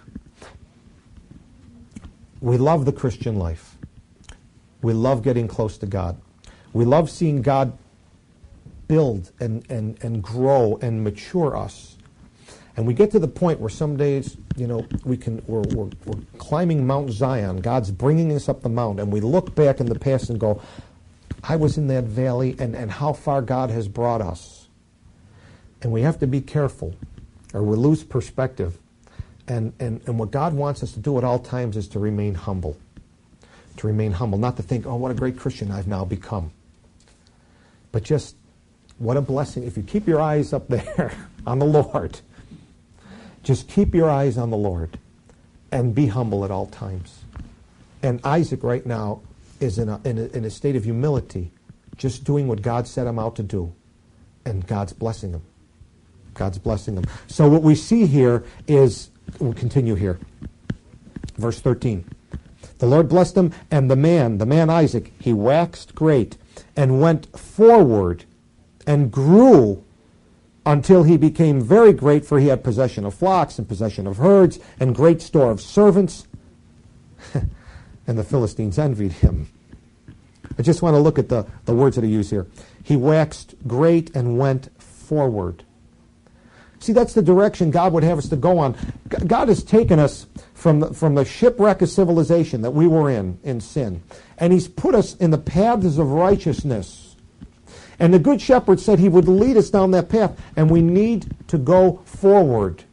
We love the Christian life. We love getting close to God. We love seeing God build and, and, and grow and mature us. And we get to the point where some days, you know, we can, we're, we're, we're climbing Mount Zion. God's bringing us up the mountain. And we look back in the past and go, I was in that valley, and, and how far God has brought us. And we have to be careful, or we lose perspective. And, and, and what God wants us to do at all times is to remain humble. To remain humble. Not to think, oh, what a great Christian I've now become. But just What a blessing. If you keep your eyes up there on the Lord, just keep your eyes on the Lord and be humble at all times. And Isaac right now is in a, in a, in a state of humility, just doing what God set him out to do. And God's blessing him. God's blessing him. So what we see here is, we'll continue here. Verse thirteen. The Lord blessed him, and the man, the man Isaac, he waxed great and went forward and grew until he became very great, for he had possession of flocks and possession of herds and great store of servants. And the Philistines envied him. I just want to look at the, the words that he used here. He waxed great and went forward. See, that's the direction God would have us to go on. God has taken us from the, from the shipwreck of civilization that we were in, in sin, and he's put us in the paths of righteousness. And the Good Shepherd said he would lead us down that path, and we need to go forward.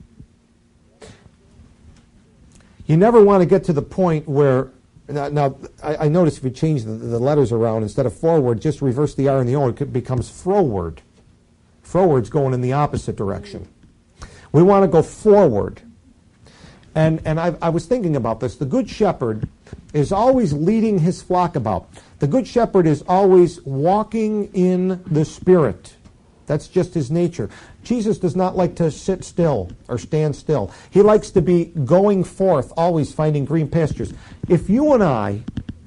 You never want to get to the point where, now, now I, I notice if you change the, the letters around, instead of forward, just reverse the R and the O, it becomes froward. Froward's going in the opposite direction. We want to go forward. And, and I, I was thinking about this. The Good Shepherd is always leading his flock about. The Good Shepherd is always walking in the Spirit. That's just his nature. Jesus does not like to sit still or stand still. He likes to be going forth, always finding green pastures. If you and I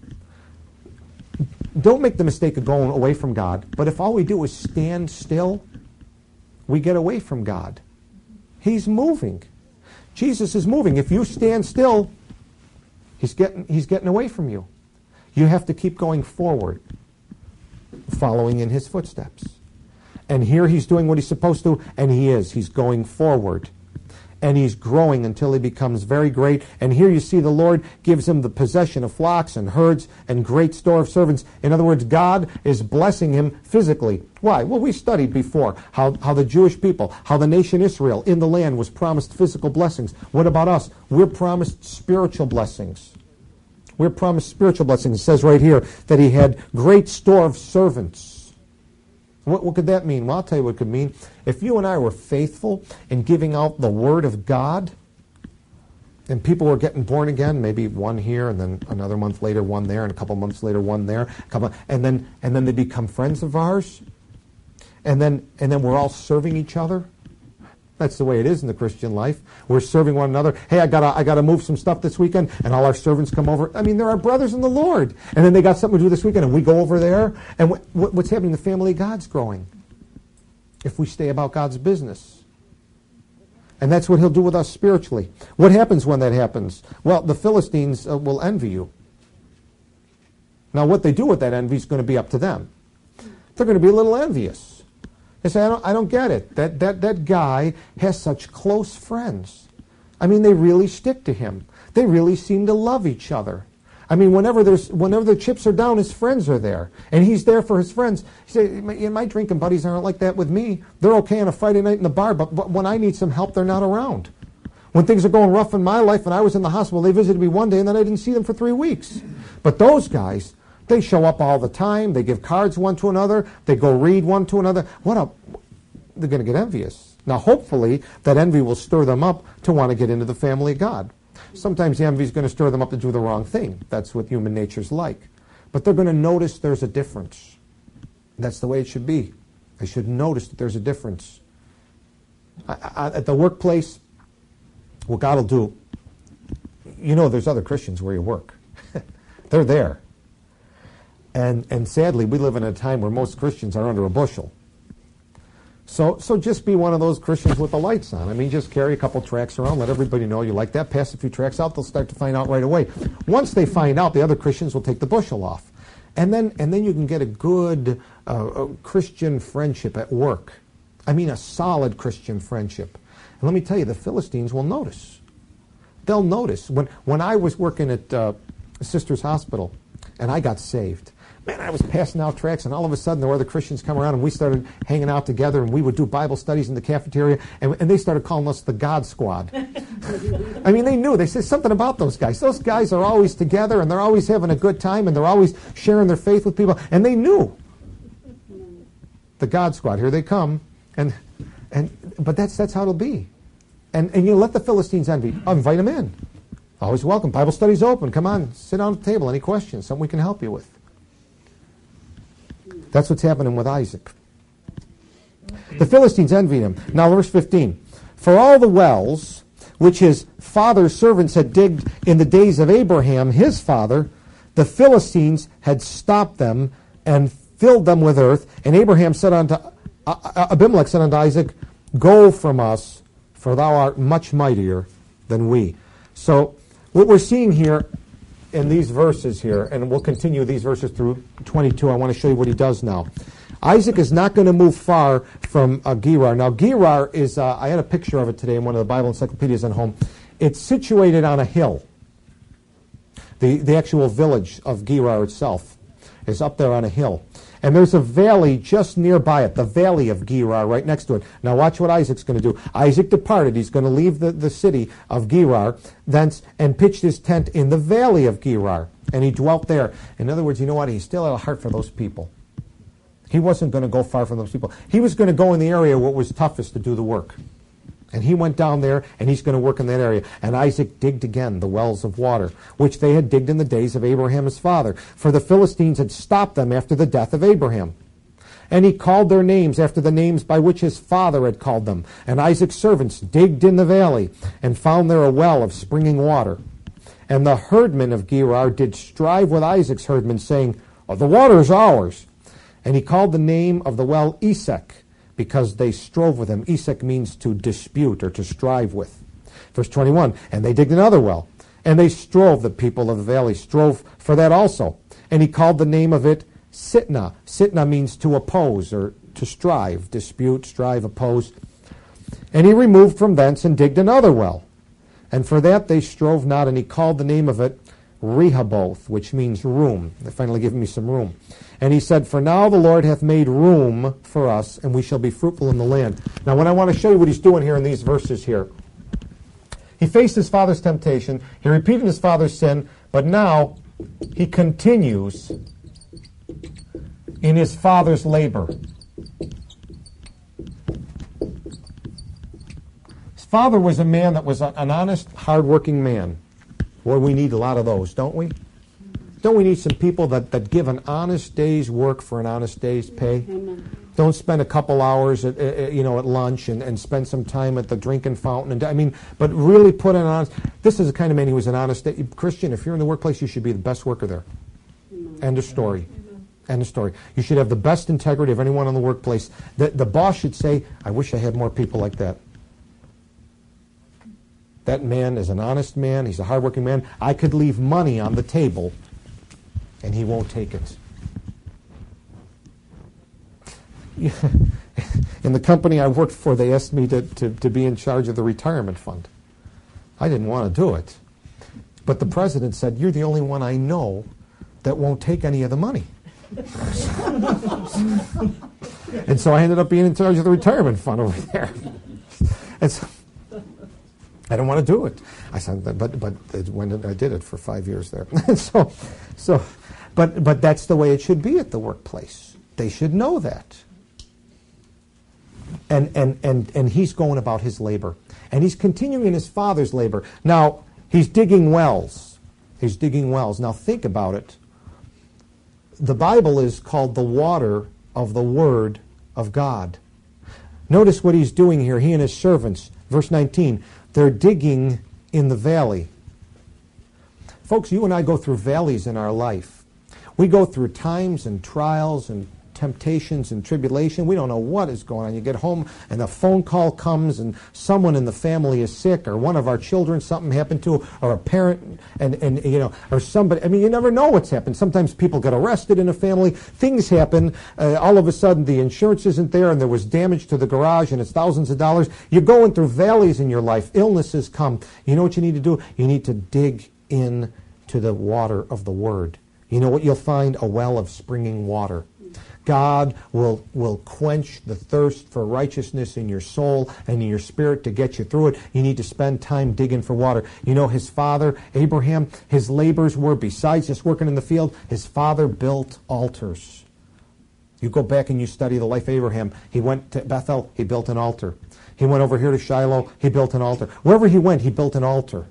don't make the mistake of going away from God, but if all we do is stand still, we get away from God. He's moving. Jesus is moving. If you stand still, he's getting, he's getting away from you. You have to keep going forward, following in his footsteps. And here he's doing what he's supposed to, and he is. He's going forward. And he's growing until he becomes very great. And here you see the Lord gives him the possession of flocks and herds and great store of servants. In other words, God is blessing him physically. Why? Well, we studied before how, how the Jewish people, how the nation Israel in the land was promised physical blessings. What about us? We're promised spiritual blessings. We're promised spiritual blessings. It says right here that he had great store of servants. What, what could that mean? Well, I'll tell you what it could mean. If you and I were faithful in giving out the Word of God, and people were getting born again, maybe one here, and then another month later, one there, and a couple months later, one there, a couple, and then and then they become friends of ours, and then and then we're all serving each other. That's the way it is in the Christian life. We're serving one another. Hey, I gotta I gotta move some stuff this weekend, and all our servants come over. I mean, they're our brothers in the Lord. And then they got something to do this weekend, and we go over there. And what, what, what's happening? The family of God's growing. If we stay about God's business. And that's what he'll do with us spiritually. What happens when that happens? Well, the Philistines uh, will envy you. Now, what they do with that envy is going to be up to them. They're going to be a little envious. They say, I don't, I don't get it. That, that, that guy has such close friends. I mean, they really stick to him. They really seem to love each other. I mean, whenever there's whenever the chips are down, his friends are there. And he's there for his friends. He said, my, my drinking buddies aren't like that with me. They're okay on a Friday night in the bar, but, but when I need some help, they're not around. When things are going rough in my life and I was in the hospital, they visited me one day and then I didn't see them for three weeks. But those guys, they show up all the time. They give cards one to another. They go read one to another. What a... They're going to get envious. Now, hopefully, that envy will stir them up to want to get into the family of God. Sometimes the envy is going to stir them up to do the wrong thing. That's what human nature's like. But they're going to notice there's a difference. That's the way it should be. They should notice that there's a difference. I, I, at the workplace, what God will do, you know there's other Christians where you work. They're there. And, and sadly, we live in a time where most Christians are under a bushel. So so just be one of those Christians with the lights on. I mean, just carry a couple tracts around, let everybody know you like that, pass a few tracts out, they'll start to find out right away. Once they find out, the other Christians will take the bushel off. And then and then you can get a good uh, Christian friendship at work. I mean, a solid Christian friendship. And let me tell you, the Philistines will notice. They'll notice. When, when I was working at uh, Sisters Hospital and I got saved, man, I was passing out tracts, and all of a sudden there were other Christians come around, and we started hanging out together, and we would do Bible studies in the cafeteria, and, and they started calling us the God Squad. I mean, they knew. They said something about those guys. Those guys are always together, and they're always having a good time, and they're always sharing their faith with people, and they knew. the God Squad. Here they come. And and but that's that's how it'll be. And and you let the Philistines envy. I'll invite them in. Always welcome. Bible study's open. Come on, sit down at the table. Any questions? Something we can help you with. That's what's happening with Isaac. The Philistines envied him. Now verse fifteen. For all the wells which his father's servants had digged in the days of Abraham, his father, the Philistines had stopped them and filled them with earth. And Abraham said unto uh, Abimelech said unto Isaac, Go from us, for thou art much mightier than we. So what we're seeing here in these verses here, and we'll continue these verses through twenty-two. I want to show you what he does now. Isaac is not going to move far from uh, Gerar. Now, Gerar is, uh, I had a picture of it today in one of the Bible encyclopedias at home. It's situated on a hill. The, the actual village of Gerar itself is up there on a hill. And there's a valley just nearby it, the valley of Gerar, right next to it. Now watch what Isaac's going to do. Isaac departed. He's going to leave the, the city of Gerar thence and pitched his tent in the valley of Gerar. And he dwelt there. In other words, you know what? He still had a heart for those people. He wasn't going to go far from those people. He was going to go in the area where it was toughest to do the work. And he went down there, and he's going to work in that area. And Isaac digged again the wells of water, which they had digged in the days of Abraham his father. For the Philistines had stopped them after the death of Abraham. And he called their names after the names by which his father had called them. And Isaac's servants digged in the valley, and found there a well of springing water. And the herdmen of Gerar did strive with Isaac's herdmen, saying, oh, the water is ours. And he called the name of the well Esek, because they strove with him. Esek means to dispute or to strive with. Verse twenty-one, and they digged another well. And they strove, the people of the valley strove for that also. And he called the name of it Sitnah. Sitnah means to oppose or to strive, dispute, strive, oppose. And he removed from thence and digged another well. And for that they strove not, and he called the name of it Rehoboth, which means room. They finally given me some room. And he said, for now the Lord hath made room for us, and we shall be fruitful in the land. Now, what I want to show you what he's doing here in these verses here. He faced his father's temptation. He repeated his father's sin. But now he continues in his father's labor. His father was a man that was an honest, hard-working man. Boy, we need a lot of those, don't we? Don't we need some people that, that give an honest day's work for an honest day's pay? Amen. Don't spend a couple hours at, uh, you know, at lunch and, and spend some time at the drinking fountain. And I mean, but really put an honest... This is the kind of man who was an honest day. Christian, if you're in the workplace, you should be the best worker there. Amen. End of story. Amen. End of story. You should have the best integrity of anyone in the workplace. The, the boss should say, I wish I had more people like that. That man is an honest man. He's a hardworking man. I could leave money on the table, and he won't take it. In the company I worked for, they asked me to, to, to be in charge of the retirement fund. I didn't want to do it. But the president said, you're the only one I know that won't take any of the money. And so I ended up being in charge of the retirement fund over there. And so I don't want to do it. I said, but but it, when I did it for five years there. so, so, but but that's the way it should be at the workplace. They should know that. And and and and he's going about his labor, and he's continuing in his father's labor. Now he's digging wells. He's digging wells. Now think about it. The Bible is called the water of the Word of God. Notice what he's doing here. He and his servants. Verse nineteen. They're digging in the valley. Folks, you and I go through valleys in our life. We go through times and trials and temptations and tribulation. We don't know what is going on. You get home and a phone call comes and someone in the family is sick, or one of our children, something happened to, or a parent, and, and you know, or somebody. I mean, you never know what's happened. Sometimes people get arrested in a family. Things happen. Uh, all of a sudden the insurance isn't there and there was damage to the garage and it's thousands of dollars. You're going through valleys in your life. Illnesses come. You know what you need to do? You need to dig in to the water of the Word. You know what you'll find? A well of springing water. God will, will quench the thirst for righteousness in your soul and in your spirit to get you through it. You need to spend time digging for water. You know, his father, Abraham, his labors were, besides just working in the field, his father built altars. You go back and you study the life of Abraham. He went to Bethel, he built an altar. He went over here to Shiloh, he built an altar. Wherever he went, he built an altar.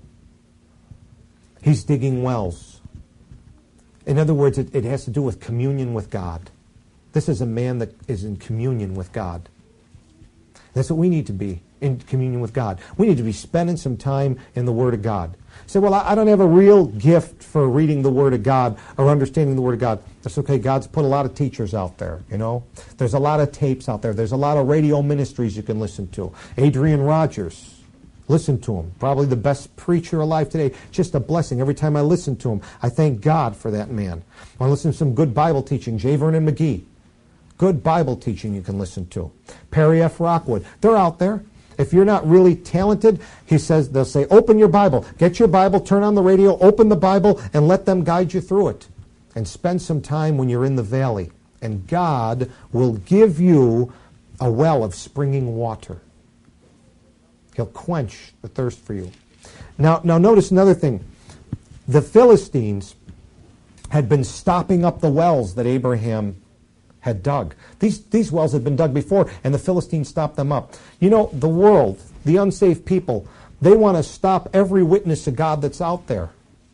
He's digging wells. In other words, it, it has to do with communion with God. This is a man that is in communion with God. That's what we need to be, in communion with God. We need to be spending some time in the Word of God. Say, well, I, I don't have a real gift for reading the Word of God or understanding the Word of God. That's okay. God's put a lot of teachers out there, you know. There's a lot of tapes out there. There's a lot of radio ministries you can listen to. Adrian Rogers, listen to him. Probably the best preacher alive today. Just a blessing. Every time I listen to him, I thank God for that man. I want to listen to some good Bible teaching. J. Vernon McGee. Good Bible teaching you can listen to. Perry F. Rockwood. They're out there. If you're not really talented, he says, they'll say, open your Bible. Get your Bible, turn on the radio, open the Bible, and let them guide you through it. And spend some time when you're in the valley. And God will give you a well of springing water. He'll quench the thirst for you. Now, now notice another thing. The Philistines had been stopping up the wells that Abraham had dug. These, these wells had been dug before, and the Philistines stopped them up. You know, the world, the unsaved people, they want to stop every witness of God that's out there.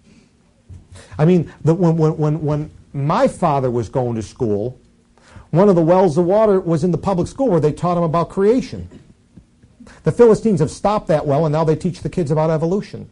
I mean, the, when, when, when, when my father was going to school, one of the wells of water was in the public school where they taught him about creation. The Philistines have stopped that well, and now they teach the kids about evolution.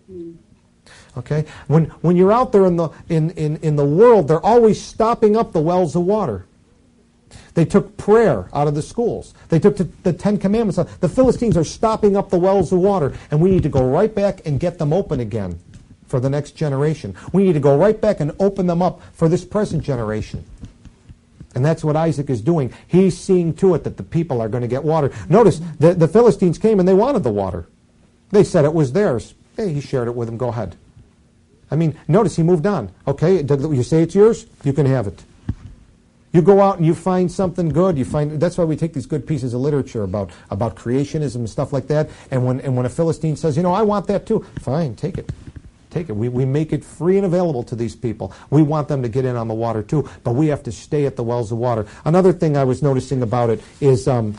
Okay? When, when you're out there in the, in, in, in the world, they're always stopping up the wells of water. They took prayer out of the schools. They took the, the Ten Commandments out. The Philistines are stopping up the wells of water, and we need to go right back and get them open again for the next generation. We need to go right back and open them up for this present generation. And that's what Isaac is doing. He's seeing to it that the people are going to get water. Notice, the, the Philistines came and they wanted the water. They said it was theirs. Hey, he shared it with them. Go ahead. I mean, notice he moved on. Okay, you say it's yours, you can have it. You go out and you find something good. You find that's why we take these good pieces of literature about, about creationism and stuff like that. And when and when a Philistine says, you know, I want that too, fine, take it. Take it. We, we make it free and available to these people. We want them to get in on the water too, but we have to stay at the wells of water. Another thing I was noticing about it is, um,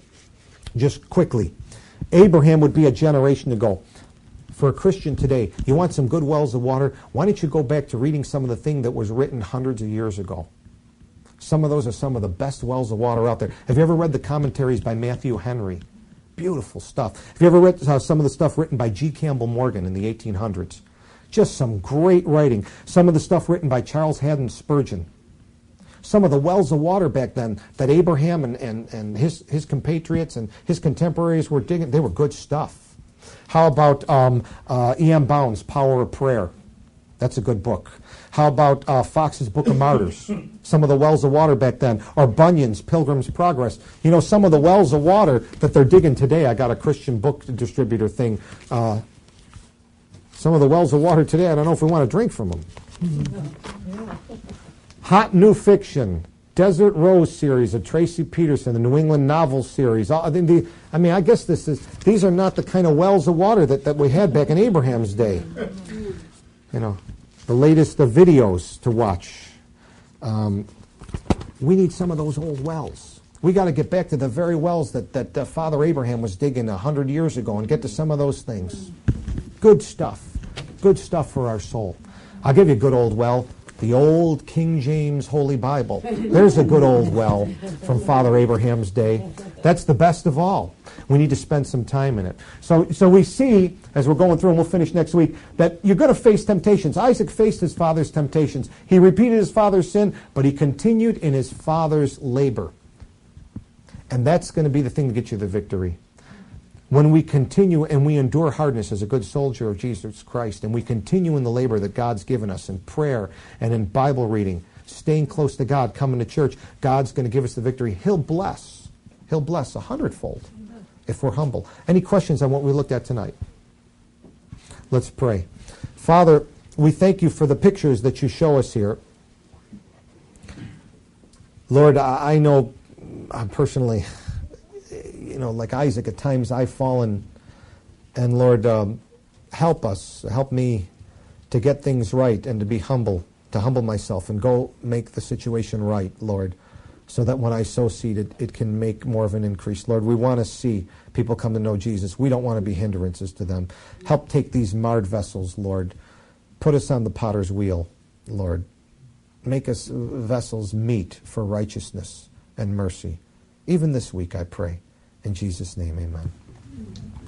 just quickly, Abraham would be a generation ago. For a Christian today, you want some good wells of water, why don't you go back to reading some of the thing that was written hundreds of years ago? Some of those are some of the best wells of water out there. Have you ever read the commentaries by Matthew Henry? Beautiful stuff. Have you ever read uh, some of the stuff written by G. Campbell Morgan in the eighteen hundreds? Just some great writing. Some of the stuff written by Charles Haddon Spurgeon. Some of the wells of water back then that Abraham and, and, and his, his compatriots and his contemporaries were digging, they were good stuff. How about um, uh, E M Bounds' Power of Prayer? That's a good book. How about uh, Fox's Book of Martyrs? Some of the wells of water back then. Or Bunyan's Pilgrim's Progress. You know, some of the wells of water that they're digging today, I got a Christian book distributor thing. Uh, some of the wells of water today, I don't know if we want to drink from them. Hot New Fiction. Desert Rose series of Tracy Peterson, the New England Novel series. I mean, I mean, I guess this is these are not the kind of wells of water that, that we had back in Abraham's day. You know, the latest of videos to watch. Um, we need some of those old wells. We got to get back to the very wells that, that uh, Father Abraham was digging a hundred years ago and get to some of those things. Good stuff. Good stuff for our soul. I'll give you a good old well. The old King James Holy Bible. There's a good old well from Father Abraham's day. That's the best of all. We need to spend some time in it. So, so we see, as we're going through, and we'll finish next week, that you're going to face temptations. Isaac faced his father's temptations. He repeated his father's sin, but he continued in his father's labor. And that's going to be the thing to get you the victory. When we continue and we endure hardness as a good soldier of Jesus Christ, and we continue in the labor that God's given us in prayer and in Bible reading, staying close to God, coming to church, God's going to give us the victory. He'll bless. He'll bless a hundredfold if we're humble. Any questions on what we looked at tonight? Let's pray. Father, we thank you for the pictures that you show us here. Lord, I know I personally... You know, like Isaac, at times I've fallen, and Lord, um, help us, help me to get things right and to be humble, to humble myself and go make the situation right, Lord, so that when I sow seed, it, it can make more of an increase. Lord, we want to see people come to know Jesus. We don't want to be hindrances to them. Help take these marred vessels, Lord. Put us on the potter's wheel, Lord. Make us vessels meet for righteousness and mercy. Even this week, I pray. In Jesus' name, amen.